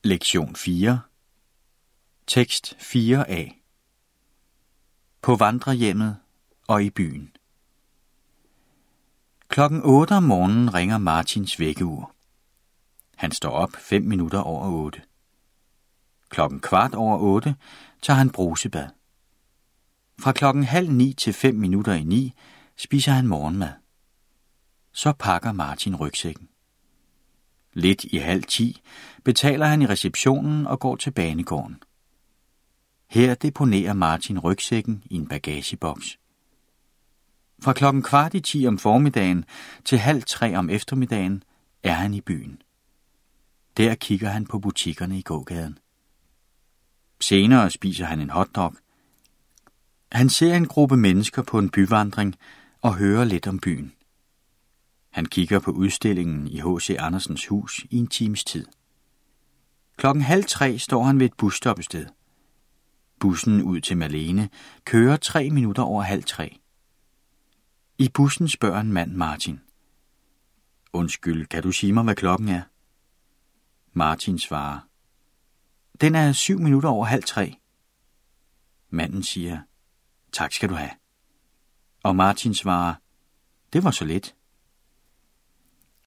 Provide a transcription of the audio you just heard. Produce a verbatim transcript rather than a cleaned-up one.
Lektion fire. Tekst fire a. På vandrehjemmet og i byen. Klokken otte om morgenen ringer Martins vækkeur. Han står op fem minutter over otte. Klokken kvart over otte tager han brusebad. Fra klokken halv ni til fem minutter i ni spiser han morgenmad. Så pakker Martin rygsækken. Lidt i halv ti betaler han i receptionen og går til banegården. Her deponerer Martin rygsækken i en bagageboks. Fra klokken kvart i ti om formiddagen til halv tre om eftermiddagen er han i byen. Der kigger han på butikkerne i gågaden. Senere spiser han en hotdog. Han ser en gruppe mennesker på en byvandring og hører lidt om byen. Han kigger på udstillingen i H C Andersens hus i en times tid. Klokken halv tre står han ved et busstoppested. Bussen ud til Malene kører tre minutter over halv tre. I bussen spørger en mand Martin. Undskyld, kan du sige mig, hvad klokken er? Martin svarer. Den er syv minutter over halv tre. Manden siger, tak skal du have. Og Martin svarer, det var så let.